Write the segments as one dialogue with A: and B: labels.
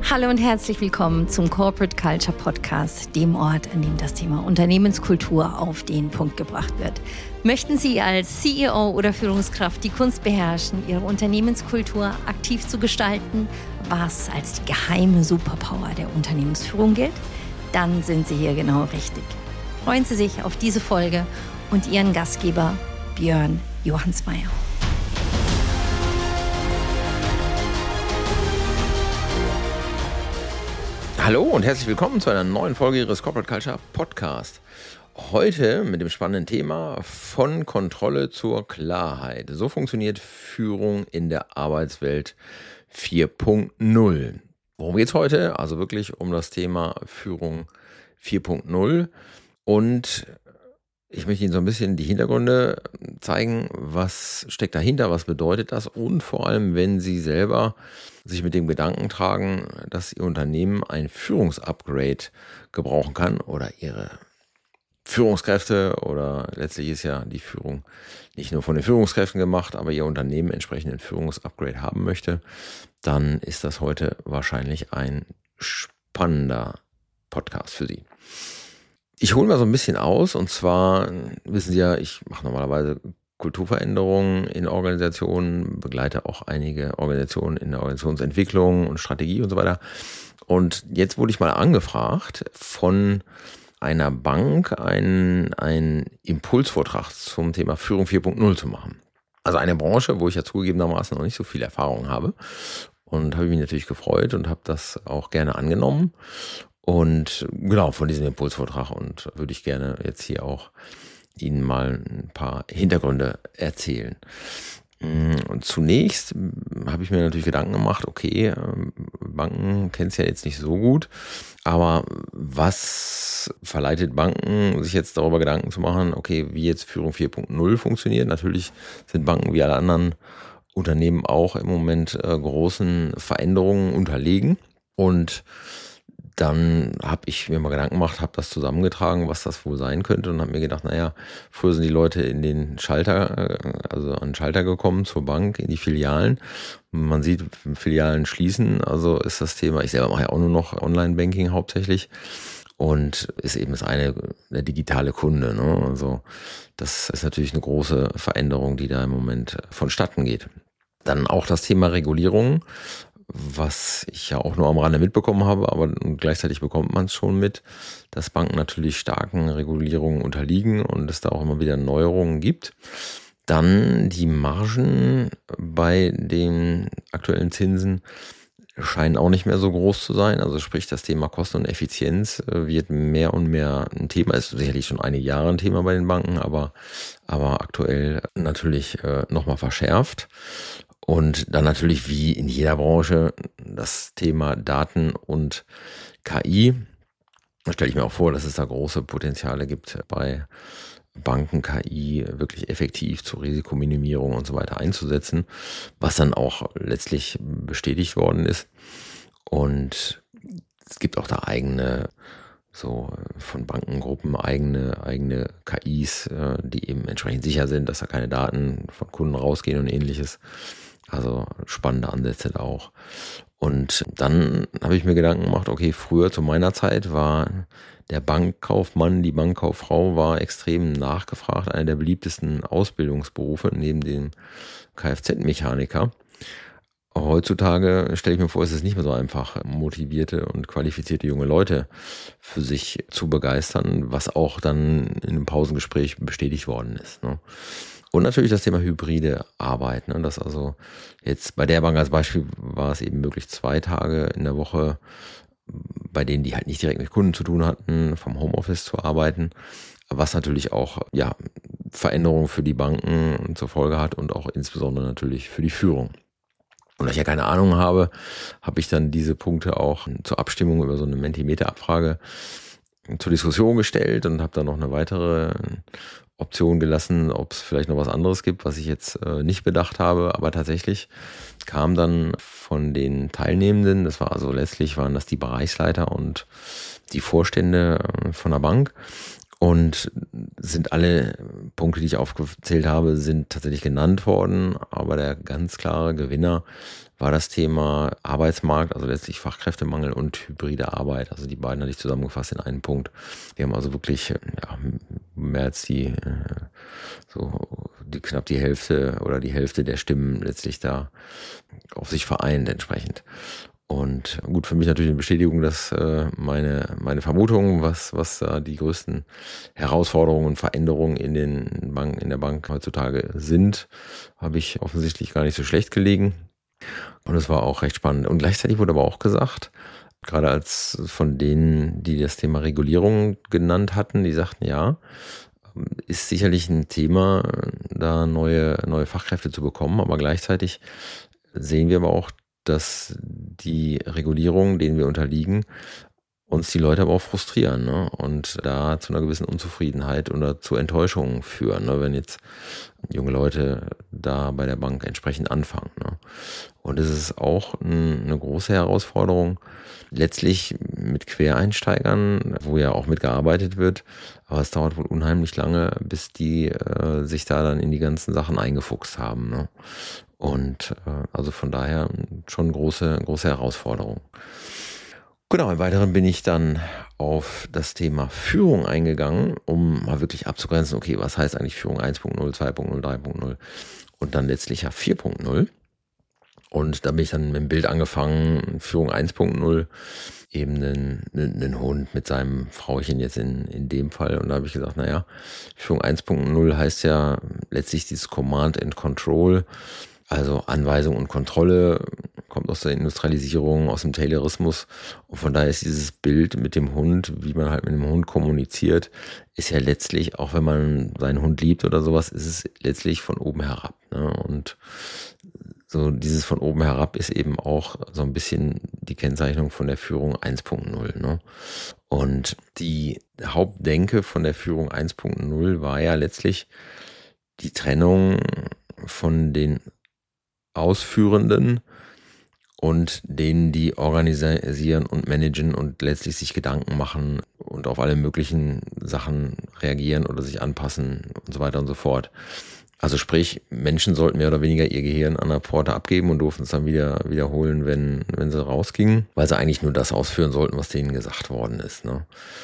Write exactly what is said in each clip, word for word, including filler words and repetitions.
A: Hallo und herzlich willkommen zum Corporate Culture Podcast, dem Ort, an dem das Thema Unternehmenskultur auf den Punkt gebracht wird. Möchten Sie als C E O oder Führungskraft die Kunst beherrschen, Ihre Unternehmenskultur aktiv zu gestalten, was als die geheime Superpower der Unternehmensführung gilt? Dann sind Sie hier genau richtig. Freuen Sie sich auf diese Folge und Ihren Gastgeber Björn Johannsmeyer.
B: Hallo und herzlich willkommen zu einer neuen Folge Ihres Corporate Culture Podcast. Heute mit dem spannenden Thema von Kontrolle zur Klarheit. So funktioniert Führung in der Arbeitswelt vier Punkt null. Worum geht es heute? Also wirklich um das Thema Führung vier Punkt null. Und ich möchte Ihnen so ein bisschen die Hintergründe zeigen, was steckt dahinter, was bedeutet das und vor allem, wenn Sie selber sich mit dem Gedanken tragen, dass Ihr Unternehmen ein Führungsupgrade gebrauchen kann oder Ihre Führungskräfte oder letztlich ist ja die Führung nicht nur von den Führungskräften gemacht, aber Ihr Unternehmen entsprechend ein Führungsupgrade haben möchte, dann ist das heute wahrscheinlich ein spannender Podcast für Sie. Ich hole mal so ein bisschen aus und zwar wissen Sie ja, ich mache normalerweise Kulturveränderungen in Organisationen, begleite auch einige Organisationen in der Organisationsentwicklung und Strategie und so weiter. Und jetzt wurde ich mal angefragt von einer Bank, einen, einen Impulsvortrag zum Thema Führung vier Punkt null zu machen. Also eine Branche, wo ich ja zugegebenermaßen noch nicht so viel Erfahrung habe. Und habe mich natürlich gefreut und habe das auch gerne angenommen. Und genau, von diesem Impulsvortrag und würde ich gerne jetzt hier auch Ihnen mal ein paar Hintergründe erzählen. Und zunächst habe ich mir natürlich Gedanken gemacht, okay, Banken kennen es ja jetzt nicht so gut, aber was verleitet Banken, sich jetzt darüber Gedanken zu machen, okay, wie jetzt Führung vier Punkt null funktioniert? Natürlich sind Banken wie alle anderen Unternehmen auch im Moment äh, großen Veränderungen unterlegen und dann habe ich mir mal Gedanken gemacht, habe das zusammengetragen, was das wohl sein könnte und habe mir gedacht, naja, früher sind die Leute in den Schalter, also an den Schalter gekommen zur Bank, in die Filialen. Man sieht Filialen schließen, also ist das Thema, ich selber mache ja auch nur noch Online-Banking hauptsächlich und ist eben das eine, der digitale Kunde, ne? Also das ist natürlich eine große Veränderung, die da im Moment vonstatten geht. Dann auch das Thema Regulierung, was ich ja auch nur am Rande mitbekommen habe, aber gleichzeitig bekommt man es schon mit, dass Banken natürlich starken Regulierungen unterliegen und es da auch immer wieder Neuerungen gibt. Dann die Margen bei den aktuellen Zinsen scheinen auch nicht mehr so groß zu sein. Also sprich, das Thema Kosten und Effizienz wird mehr und mehr ein Thema. Ist sicherlich schon einige Jahre ein Thema bei den Banken, aber, aber aktuell natürlich äh, nochmal verschärft. Und dann natürlich wie in jeder Branche das Thema Daten und K I. Da stelle ich mir auch vor, dass es da große Potenziale gibt, bei Banken K I wirklich effektiv zur Risikominimierung und so weiter einzusetzen, was dann auch letztlich bestätigt worden ist. Und es gibt auch da eigene, so von Bankengruppen eigene, eigene K Is, die eben entsprechend sicher sind, dass da keine Daten von Kunden rausgehen und ähnliches. Also spannende Ansätze da auch. Und dann habe ich mir Gedanken gemacht, okay, früher zu meiner Zeit war der Bankkaufmann, die Bankkauffrau war extrem nachgefragt, einer der beliebtesten Ausbildungsberufe neben dem Kfz-Mechaniker. Heutzutage stelle ich mir vor, ist es nicht mehr so einfach, motivierte und qualifizierte junge Leute für sich zu begeistern, was auch dann in einem Pausengespräch bestätigt worden ist, ne? Und natürlich das Thema hybride Arbeit, ne? Das also jetzt bei der Bank als Beispiel war es eben möglich, zwei Tage in der Woche, bei denen die halt nicht direkt mit Kunden zu tun hatten, vom Homeoffice zu arbeiten, was natürlich auch ja Veränderungen für die Banken zur Folge hat und auch insbesondere natürlich für die Führung. Und da ich ja keine Ahnung habe, habe ich dann diese Punkte auch zur Abstimmung über so eine Mentimeter-Abfrage zur Diskussion gestellt und habe dann noch eine weitere Option gelassen, ob es vielleicht noch was anderes gibt, was ich jetzt äh, nicht bedacht habe. Aber tatsächlich kam dann von den Teilnehmenden, das war also letztlich waren das die Bereichsleiter und die Vorstände äh, von der Bank. Und sind alle Punkte, die ich aufgezählt habe, sind tatsächlich genannt worden. Aber der ganz klare Gewinner war das Thema Arbeitsmarkt, also letztlich Fachkräftemangel und hybride Arbeit. Also die beiden hatte ich zusammengefasst in einen Punkt. Wir haben also wirklich ja, mehr als die, so die, knapp die Hälfte oder die Hälfte der Stimmen letztlich da auf sich vereint entsprechend. Und gut, für mich natürlich eine Bestätigung, dass äh, meine meine Vermutungen, was was da die größten Herausforderungen und Veränderungen in den Banken, in der Bank heutzutage sind, habe ich offensichtlich gar nicht so schlecht gelegen. Und es war auch recht spannend. Und gleichzeitig wurde aber auch gesagt, gerade als von denen, die das Thema Regulierung genannt hatten, die sagten, ja, ist sicherlich ein Thema, da neue neue Fachkräfte zu bekommen, aber gleichzeitig sehen wir aber auch, dass die Regulierungen, denen wir unterliegen, uns die Leute aber auch frustrieren, ne? Und da zu einer gewissen Unzufriedenheit oder zu Enttäuschungen führen, ne? Wenn jetzt junge Leute da bei der Bank entsprechend anfangen, ne? Und es ist auch ein, eine große Herausforderung, letztlich mit Quereinsteigern, wo ja auch mitgearbeitet wird, aber es dauert wohl unheimlich lange, bis die äh, sich da dann in die ganzen Sachen eingefuchst haben, ne? Und äh, also von daher schon große, große Herausforderung. Genau, im Weiteren bin ich dann auf das Thema Führung eingegangen, um mal wirklich abzugrenzen, okay, was heißt eigentlich Führung eins Punkt null, zwei Punkt null, drei Punkt null und dann letztlich ja vier Punkt null. Und da bin ich dann mit dem Bild angefangen, Führung eins Punkt null, eben einen, einen Hund mit seinem Frauchen jetzt in, in dem Fall. Und da habe ich gesagt, naja, Führung eins Punkt null heißt ja letztlich dieses Command and Control, also Anweisung und Kontrolle, kommt aus der Industrialisierung, aus dem Taylorismus. Und von daher ist dieses Bild mit dem Hund, wie man halt mit dem Hund kommuniziert, ist ja letztlich, auch wenn man seinen Hund liebt oder sowas, ist es letztlich von oben herab, ne? Und so dieses von oben herab ist eben auch so ein bisschen die Kennzeichnung von der Führung eins Punkt null, ne? Und die Hauptdenke von der Führung eins Punkt null war ja letztlich die Trennung von den Ausführenden und denen, die organisieren und managen und letztlich sich Gedanken machen und auf alle möglichen Sachen reagieren oder sich anpassen und so weiter und so fort. Also sprich, Menschen sollten mehr oder weniger ihr Gehirn an der Pforte abgeben und durften es dann wieder wiederholen, wenn, wenn sie rausgingen, weil sie eigentlich nur das ausführen sollten, was denen gesagt worden ist, ne?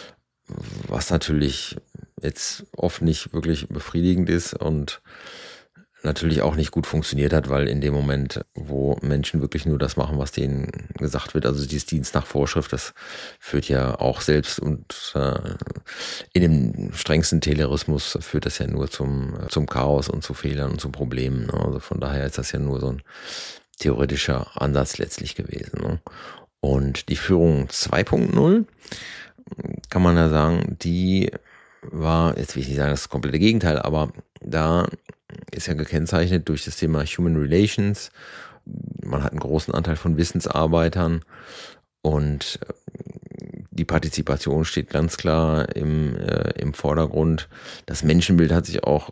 B: Was natürlich jetzt oft nicht wirklich befriedigend ist und natürlich auch nicht gut funktioniert hat, weil in dem Moment, wo Menschen wirklich nur das machen, was denen gesagt wird, also dieses Dienst nach Vorschrift, das führt ja auch selbst und äh, in dem strengsten Taylorismus führt das ja nur zum, zum Chaos und zu Fehlern und zu Problemen, ne? Also von daher ist das ja nur so ein theoretischer Ansatz letztlich gewesen, ne? Und die Führung zwei Punkt null, kann man ja sagen, die war, jetzt will ich nicht sagen, das ist das komplette Gegenteil, aber da ist ja gekennzeichnet durch das Thema Human Relations. Man hat einen großen Anteil von Wissensarbeitern und die Partizipation steht ganz klar im, äh, im Vordergrund. Das Menschenbild hat sich auch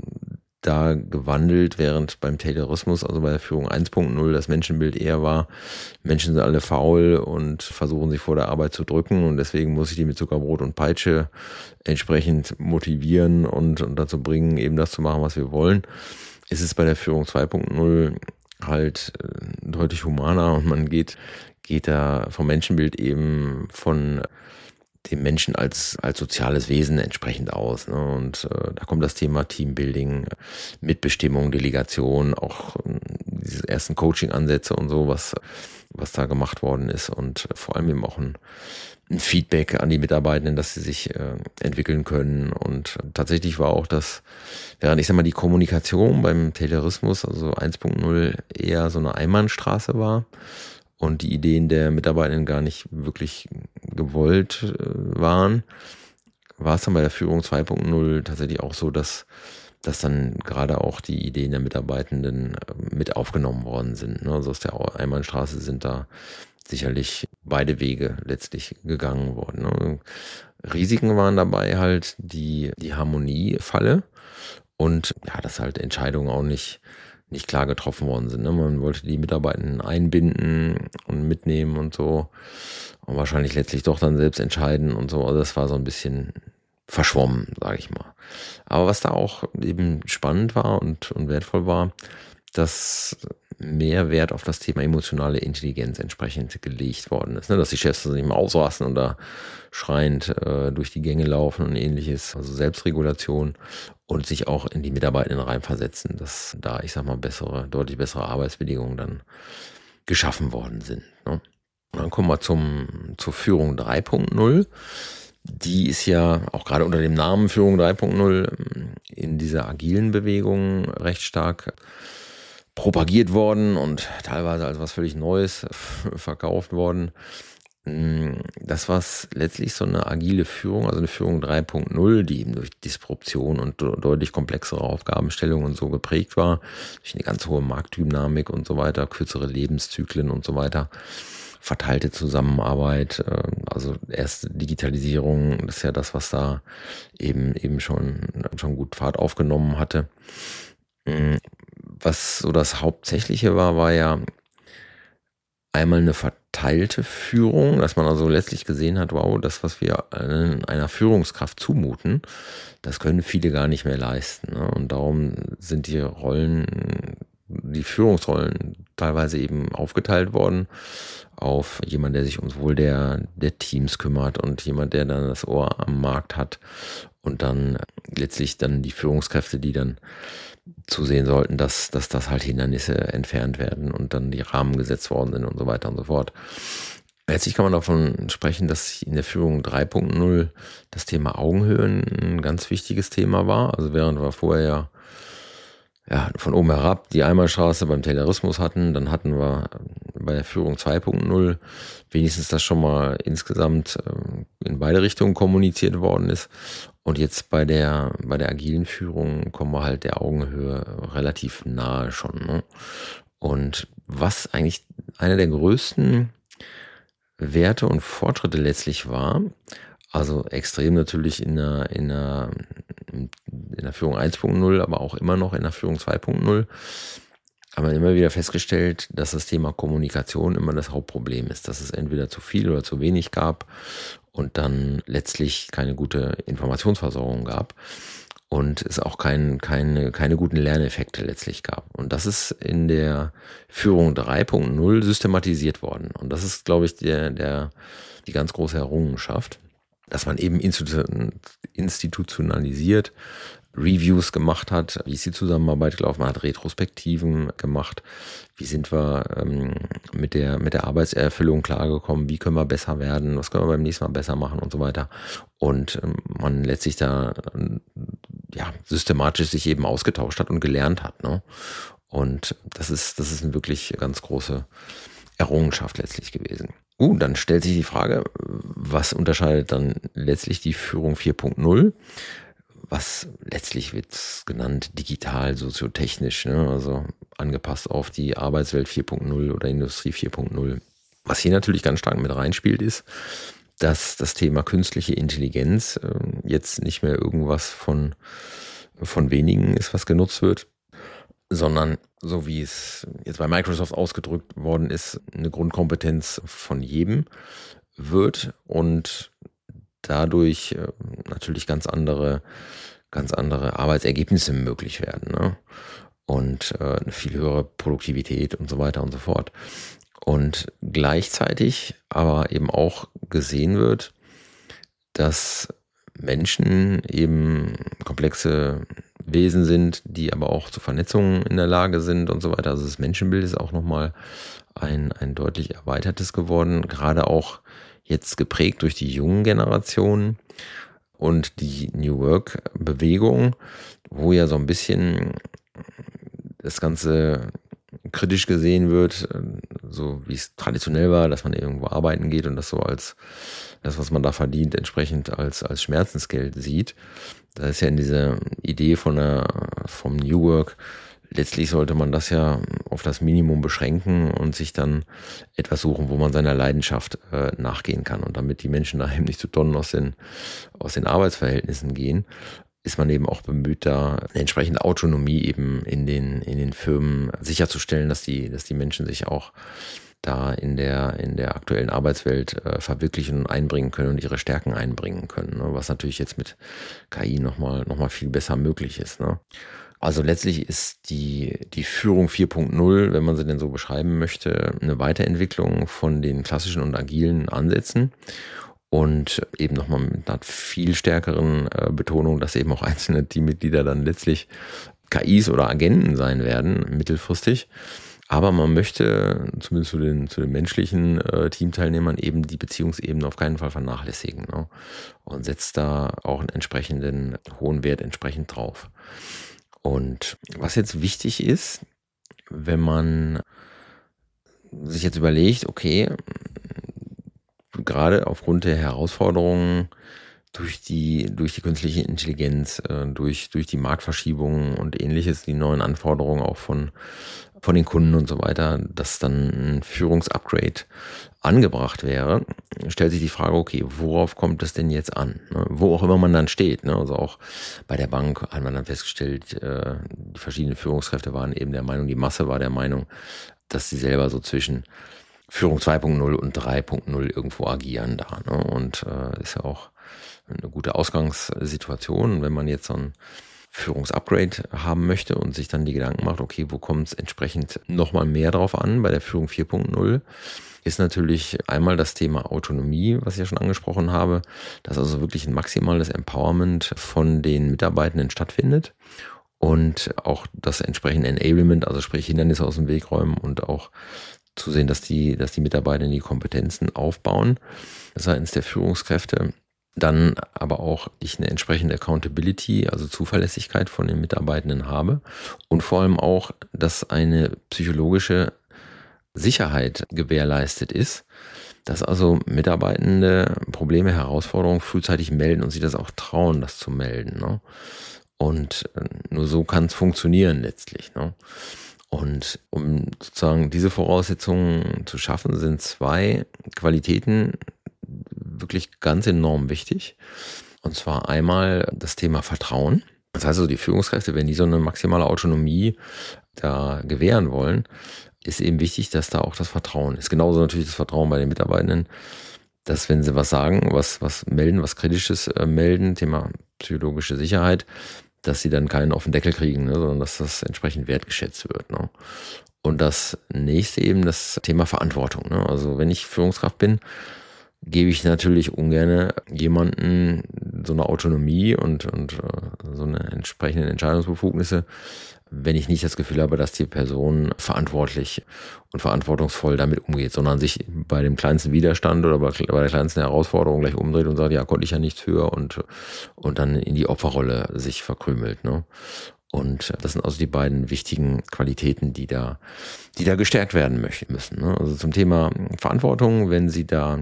B: da gewandelt, während beim Taylorismus, also bei der Führung eins Punkt null, das Menschenbild eher war, Menschen sind alle faul und versuchen sich vor der Arbeit zu drücken und deswegen muss ich die mit Zuckerbrot und Peitsche entsprechend motivieren und, und dazu bringen, eben das zu machen, was wir wollen. Es ist bei der Führung zwei Punkt null halt deutlich humaner und man geht, geht da vom Menschenbild eben von dem Menschen als als soziales Wesen entsprechend aus, ne? Und äh, da kommt das Thema Teambuilding, Mitbestimmung, Delegation, auch äh, diese ersten Coaching-Ansätze und so, was was da gemacht worden ist und vor allem eben auch ein, ein Feedback an die Mitarbeitenden, dass sie sich äh, entwickeln können. Und tatsächlich war auch das, während ich sag mal die Kommunikation beim Taylorismus, also eins Punkt null, eher so eine Einbahnstraße war und die Ideen der Mitarbeitenden gar nicht wirklich gewollt äh, waren, war es dann bei der Führung zwei Punkt null tatsächlich auch so, dass, dass dann gerade auch die Ideen der Mitarbeitenden äh, mit aufgenommen worden sind, ne? Also aus der Einbahnstraße sind da sicherlich beide Wege letztlich gegangen worden, ne? Risiken waren dabei halt die, die Harmoniefalle und ja, dass halt Entscheidungen auch nicht nicht klar getroffen worden sind, ne? Man wollte die Mitarbeitenden einbinden und mitnehmen und so und wahrscheinlich letztlich doch dann selbst entscheiden und so. Also das war so ein bisschen verschwommen, sage ich mal. Aber was da auch eben spannend war und, und wertvoll war, dass mehr Wert auf das Thema emotionale Intelligenz entsprechend gelegt worden ist. Ne? Dass die Chefs also nicht mehr ausrasten und da schreiend äh, durch die Gänge laufen und ähnliches. Also Selbstregulation und sich auch in die Mitarbeitenden reinversetzen, dass da, ich sag mal, bessere, deutlich bessere Arbeitsbedingungen dann geschaffen worden sind. Ne? Und dann kommen wir zum, zur Führung drei Punkt null. Die ist ja auch gerade unter dem Namen Führung drei Punkt null in dieser agilen Bewegung recht stark propagiert worden und teilweise als was völlig Neues verkauft worden. Das, was letztlich so eine agile Führung, also eine Führung drei Punkt null, die eben durch Disruption und deutlich komplexere Aufgabenstellungen und so geprägt war, durch eine ganz hohe Marktdynamik und so weiter, kürzere Lebenszyklen und so weiter, verteilte Zusammenarbeit, also erst Digitalisierung, das ist ja das, was da eben eben schon schon gut Fahrt aufgenommen hatte. Was so das Hauptsächliche war, war ja einmal eine verteilte Führung, dass man also letztlich gesehen hat, wow, das, was wir einer Führungskraft zumuten, das können viele gar nicht mehr leisten. Ne? Und darum sind die Rollen, die Führungsrollen teilweise eben aufgeteilt worden auf jemand, der sich ums Wohl der, der Teams kümmert und jemand, der dann das Ohr am Markt hat und dann letztlich dann die Führungskräfte, die dann zusehen sollten, dass, dass das halt Hindernisse entfernt werden und dann die Rahmen gesetzt worden sind und so weiter und so fort. Letztlich kann man davon sprechen, dass in der Führung drei Punkt null das Thema Augenhöhe ein ganz wichtiges Thema war. Also während wir vorher ja ja, von oben herab die Einbahnstraße beim Taylorismus hatten, dann hatten wir bei der Führung zwei Punkt null wenigstens das schon mal insgesamt in beide Richtungen kommuniziert worden ist. Und jetzt bei der, bei der agilen Führung kommen wir halt der Augenhöhe relativ nahe schon. Ne? Und was eigentlich einer der größten Werte und Fortschritte letztlich war, also extrem natürlich in der, in der, in der Führung eins Punkt null, aber auch immer noch in der Führung zwei Punkt null, haben wir immer wieder festgestellt, dass das Thema Kommunikation immer das Hauptproblem ist, dass es entweder zu viel oder zu wenig gab und dann letztlich keine gute Informationsversorgung gab und es auch kein, keine, keine guten Lerneffekte letztlich gab. Und das ist in der Führung drei Punkt null systematisiert worden. Und das ist, glaube ich, der, der, die ganz große Errungenschaft, dass man eben institutionalisiert Reviews gemacht hat, wie ist die Zusammenarbeit gelaufen, man hat Retrospektiven gemacht, wie sind wir ähm, mit der mit der Arbeitserfüllung klargekommen, wie können wir besser werden, was können wir beim nächsten Mal besser machen und so weiter. Und ähm, man letztlich da ähm, ja systematisch sich eben ausgetauscht hat und gelernt hat. Ne? Und das ist das ist eine wirklich ganz große Errungenschaft letztlich gewesen. Uh, dann stellt sich die Frage, was unterscheidet dann letztlich die Führung vier Punkt null? Was letztlich wird genannt digital, soziotechnisch, ne? Also angepasst auf die Arbeitswelt vier Punkt null oder Industrie vier Punkt null. Was hier natürlich ganz stark mit reinspielt, ist, dass das Thema künstliche Intelligenz äh, jetzt nicht mehr irgendwas von, von wenigen ist, was genutzt wird, sondern so wie es jetzt bei Microsoft ausgedrückt worden ist, eine Grundkompetenz von jedem wird und dadurch äh, natürlich ganz andere, ganz andere Arbeitsergebnisse möglich werden, ne? Und äh, eine viel höhere Produktivität und so weiter und so fort. Und gleichzeitig aber eben auch gesehen wird, dass Menschen eben komplexe Wesen sind, die aber auch zu Vernetzungen in der Lage sind und so weiter. Also das Menschenbild ist auch nochmal ein, ein deutlich erweitertes geworden, gerade auch jetzt geprägt durch die jungen Generationen und die New Work-Bewegung, wo ja so ein bisschen das Ganze kritisch gesehen wird, so wie es traditionell war, dass man irgendwo arbeiten geht und das so als das, was man da verdient, entsprechend als, als Schmerzensgeld sieht. Da ist ja in dieser Idee von der, vom New Work, letztlich sollte man das ja auf das Minimum beschränken und sich dann etwas suchen, wo man seiner Leidenschaft äh, nachgehen kann. Und damit die Menschen da eben nicht zu Tonnen aus den, aus den Arbeitsverhältnissen gehen, ist man eben auch bemüht, da eine entsprechende Autonomie eben in den, in den Firmen sicherzustellen, dass die, dass die Menschen sich auch da in der, in der aktuellen Arbeitswelt äh, verwirklichen und einbringen können und ihre Stärken einbringen können, ne? Was natürlich jetzt mit K I nochmal noch mal viel besser möglich ist, ne? Also letztlich ist die, die Führung vier Punkt null, wenn man sie denn so beschreiben möchte, eine Weiterentwicklung von den klassischen und agilen Ansätzen und eben nochmal mit einer viel stärkeren äh, Betonung, dass eben auch einzelne Teammitglieder dann letztlich K Is oder Agenten sein werden, mittelfristig. Aber man möchte zumindest zu den, zu den menschlichen äh, Teamteilnehmern eben die Beziehungsebene auf keinen Fall vernachlässigen, ne? Und setzt da auch einen entsprechenden hohen Wert entsprechend drauf. Und was jetzt wichtig ist, wenn man sich jetzt überlegt, okay, gerade aufgrund der Herausforderungen durch die, durch die künstliche Intelligenz, durch, durch die Marktverschiebungen und ähnliches, die neuen Anforderungen auch von, von den Kunden und so weiter, dass dann ein Führungsupgrade angebracht wäre, stellt sich die Frage, okay, worauf kommt es denn jetzt an? Wo auch immer man dann steht. Also auch bei der Bank hat man dann festgestellt, die verschiedenen Führungskräfte waren eben der Meinung, die Masse war der Meinung, dass sie selber so zwischen Führung zwei Punkt null und drei Punkt null irgendwo agieren da. Und ist ja auch eine gute Ausgangssituation, wenn man jetzt so ein Führungsupgrade haben möchte und sich dann die Gedanken macht, okay, wo kommt es entsprechend nochmal mehr drauf an bei der Führung vier Punkt null, ist natürlich einmal das Thema Autonomie, was ich ja schon angesprochen habe, dass also wirklich ein maximales Empowerment von den Mitarbeitenden stattfindet und auch das entsprechende Enablement, also sprich Hindernisse aus dem Weg räumen und auch zu sehen, dass die, dass die Mitarbeiter die Kompetenzen aufbauen seitens der Führungskräfte. Dann aber auch ich eine entsprechende Accountability, also Zuverlässigkeit von den Mitarbeitenden habe und vor allem auch, dass eine psychologische Sicherheit gewährleistet ist, dass also Mitarbeitende Probleme, Herausforderungen frühzeitig melden und sie das auch trauen, das zu melden, ne? Und nur so kann es funktionieren letztlich, ne? Und um sozusagen diese Voraussetzungen zu schaffen, sind zwei Qualitäten wirklich ganz enorm wichtig. Und zwar einmal das Thema Vertrauen. Das heißt also, die Führungskräfte, wenn die so eine maximale Autonomie da gewähren wollen, ist eben wichtig, dass da auch das Vertrauen ist. Genauso natürlich das Vertrauen bei den Mitarbeitenden, dass wenn sie was sagen, was, was melden, was Kritisches äh, melden, Thema psychologische Sicherheit, dass sie dann keinen auf den Deckel kriegen, ne, sondern dass das entsprechend wertgeschätzt wird, ne. Und das nächste eben das Thema Verantwortung, ne. Also wenn ich Führungskraft bin, gebe ich natürlich ungern jemanden so eine Autonomie und, und äh, so eine entsprechenden Entscheidungsbefugnisse, wenn ich nicht das Gefühl habe, dass die Person verantwortlich und verantwortungsvoll damit umgeht, sondern sich bei dem kleinsten Widerstand oder bei, bei der kleinsten Herausforderung gleich umdreht und sagt, ja, konnte ich ja nichts für und, und dann in die Opferrolle sich verkrümelt, ne? Und das sind also die beiden wichtigen Qualitäten, die da, die da gestärkt werden möchten, müssen, ne? Also zum Thema Verantwortung, wenn Sie da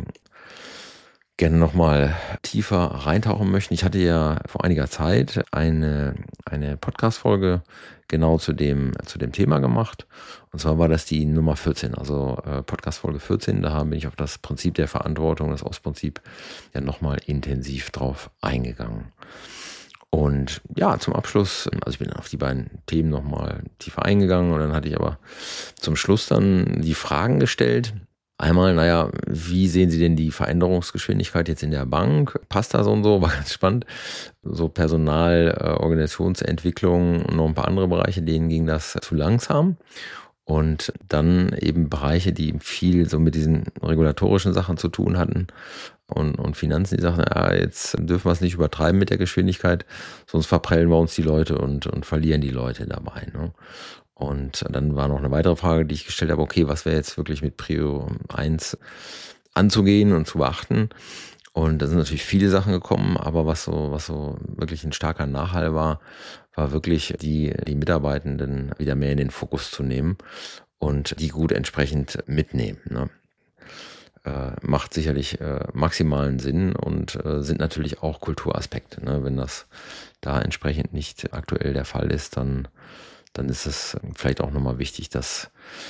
B: gerne nochmal tiefer reintauchen möchten. Ich hatte ja vor einiger Zeit eine, eine Podcast-Folge genau zu dem, zu dem Thema gemacht. Und zwar war das die Nummer vierzehn, also äh, Podcast-Folge vierzehn. Da bin ich auf das Prinzip der Verantwortung, das Ostprinzip, ja nochmal intensiv drauf eingegangen. Und ja, zum Abschluss, also ich bin auf die beiden Themen nochmal tiefer eingegangen und dann hatte ich aber zum Schluss dann die Fragen gestellt. Einmal, naja, wie sehen Sie denn die Veränderungsgeschwindigkeit jetzt in der Bank? Passt da so und so? War ganz spannend. So Personal, äh, Organisationsentwicklung und noch ein paar andere Bereiche, denen ging das zu langsam. Und dann eben Bereiche, die viel so mit diesen regulatorischen Sachen zu tun hatten und, und Finanzen, die sagten, ja, jetzt dürfen wir es nicht übertreiben mit der Geschwindigkeit, sonst verprellen wir uns die Leute und, und verlieren die Leute dabei, ne? Und dann war noch eine weitere Frage, die ich gestellt habe, okay, was wäre jetzt wirklich mit Prio eins anzugehen und zu beachten? Und da sind natürlich viele Sachen gekommen, aber was so, was so wirklich ein starker Nachhall war, war wirklich die, die Mitarbeitenden wieder mehr in den Fokus zu nehmen und die gut entsprechend mitnehmen, ne? Äh, macht sicherlich äh, maximalen Sinn und äh, sind natürlich auch Kulturaspekte, ne? Wenn das da entsprechend nicht aktuell der Fall ist, dann dann ist es vielleicht auch nochmal wichtig, das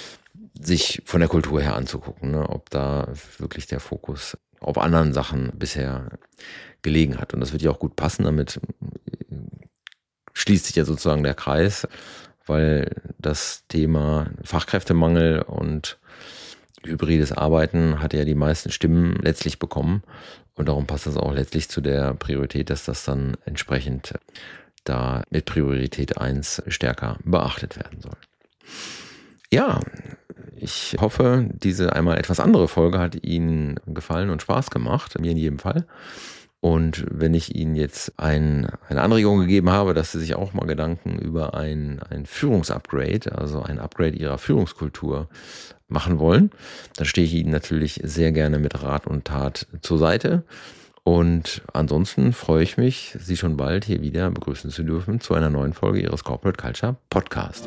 B: sich von der Kultur her anzugucken, ne, ob da wirklich der Fokus auf anderen Sachen bisher gelegen hat. Und das wird ja auch gut passen, damit schließt sich ja sozusagen der Kreis, weil das Thema Fachkräftemangel und hybrides Arbeiten hat ja die meisten Stimmen letztlich bekommen. Und darum passt das auch letztlich zu der Priorität, dass das dann entsprechend da mit Priorität eins stärker beachtet werden soll. Ja, ich hoffe, diese einmal etwas andere Folge hat Ihnen gefallen und Spaß gemacht, mir in jedem Fall. Und wenn ich Ihnen jetzt ein, eine Anregung gegeben habe, dass Sie sich auch mal Gedanken über ein, ein Führungsupgrade, also ein Upgrade Ihrer Führungskultur machen wollen, dann stehe ich Ihnen natürlich sehr gerne mit Rat und Tat zur Seite. Und ansonsten freue ich mich, Sie schon bald hier wieder begrüßen zu dürfen zu einer neuen Folge Ihres Corporate Culture Podcast.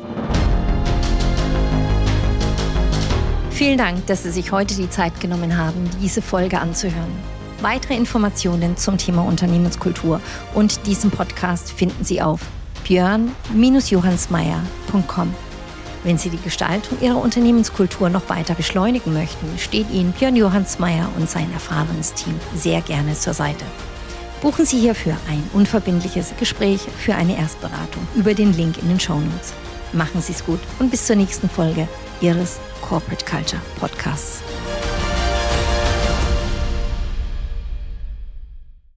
A: Vielen Dank, dass Sie sich heute die Zeit genommen haben, diese Folge anzuhören. Weitere Informationen zum Thema Unternehmenskultur und diesem Podcast finden Sie auf björn Bindestrich johannsmeyer Punkt com. Wenn Sie die Gestaltung Ihrer Unternehmenskultur noch weiter beschleunigen möchten, steht Ihnen Björn Johannsmeyer und sein erfahrenes Team sehr gerne zur Seite. Buchen Sie hierfür ein unverbindliches Gespräch für eine Erstberatung über den Link in den Shownotes. Machen Sie es gut und bis zur nächsten Folge Ihres Corporate Culture Podcasts.